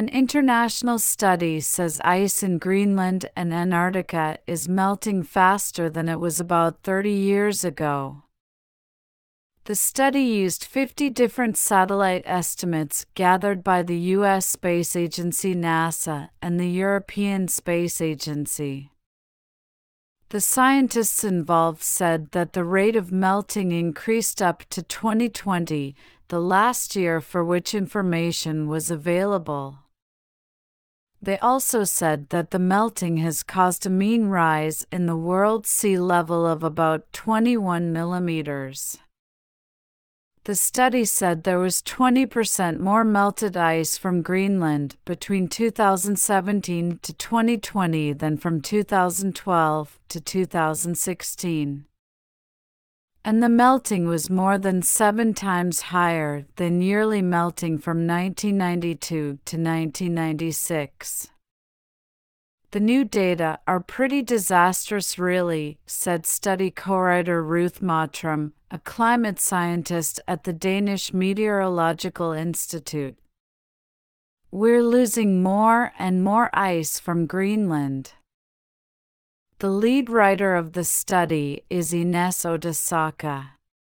An international study says ice in Greenland and Antarctica is melting faster than it was about 30 years ago. The study used 50 different satellite estimates gathered by the U.S. space agency NASA and the European Space Agency. The scientists involved said that the rate of melting increased up to 2020, the last year for which information was available. They also said that the melting has caused a mean rise in the world's sea level of about 21 millimeters. The study said there was 20% more melted ice from Greenland between 2017 to 2020 than from 2012 to 2016. And the melting was more than 7 times higher than yearly melting from 1992 to 1996. The new data are pretty disastrous really, said study co-writer Ruth Mottram, a climate scientist at the Danish Meteorological Institute. We're losing more and more ice from Greenland. The lead writer of the study is Ines Odesaka.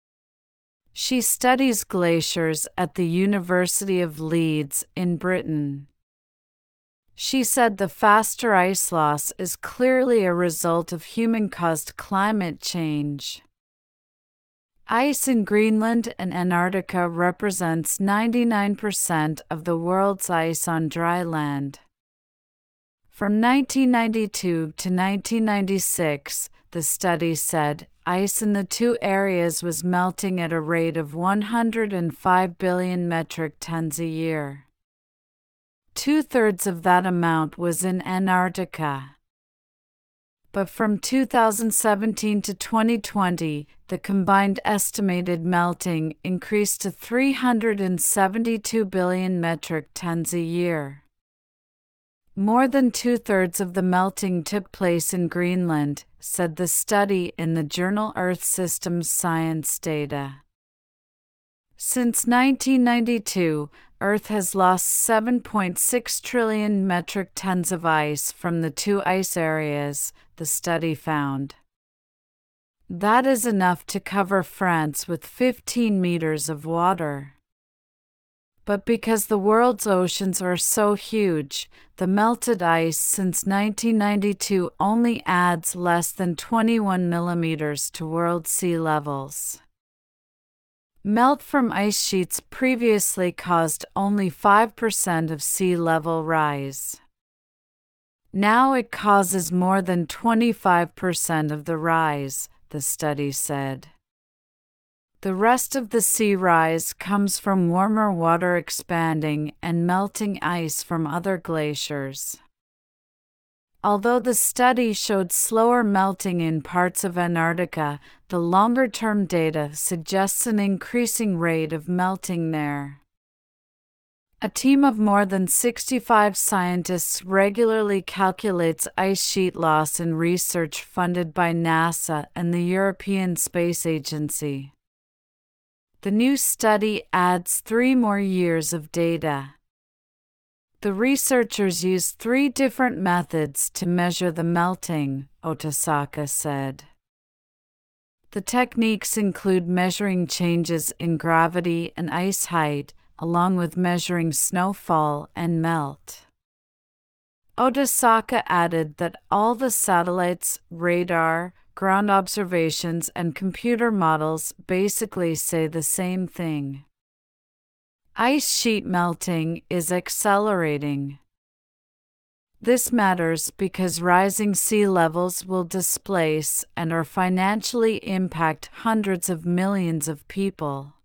She studies glaciers at the University of Leeds in Britain. She said the faster ice loss is clearly a result of human-caused climate change. Ice in Greenland and Antarctica represents 99% of the world's ice on dry land. From 1992 to 1996, the study said, ice in the two areas was melting at a rate of 105 billion metric tons a year. 2/3 of that amount was in Antarctica. But from 2017 to 2020, the combined estimated melting increased to 372 billion metric tons a year. More than 2/3 of the melting took place in Greenland, said the study in the journal Earth Systems Science Data. Since 1992, Earth has lost 7.6 trillion metric tons of ice from the two ice areas, the study found. That is enough to cover France with 15 meters of water. But because the world's oceans are so huge, the melted ice since 1992 only adds less than 21 millimeters to world sea levels. Melt from ice sheets previously caused only 5% of sea level rise. Now it causes more than 25% of the rise, the study said. The rest of the sea rise comes from warmer water expanding and melting ice from other glaciers. Although the study showed slower melting in parts of Antarctica, the longer-term data suggests an increasing rate of melting there. A team of more than 65 scientists regularly calculates ice sheet loss in research funded by NASA and the European Space Agency. The new study adds 3 more years of data. The researchers used 3 different methods to measure the melting, Odesaka said. The techniques include measuring changes in gravity and ice height, along with measuring snowfall and melt. Odesaka added that all the satellites, radar, ground observations, and computer models basically say the same thing. Ice sheet melting is accelerating. This matters because rising sea levels will displace and or financially impact hundreds of millions of people,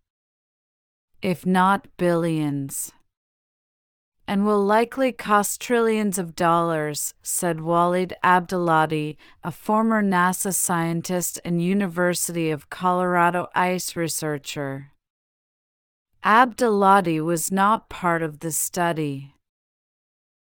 if not billions, and will likely cost trillions of dollars, said Walid Abdelati, a former NASA scientist and University of Colorado ice researcher. Abdelati was not part of the study.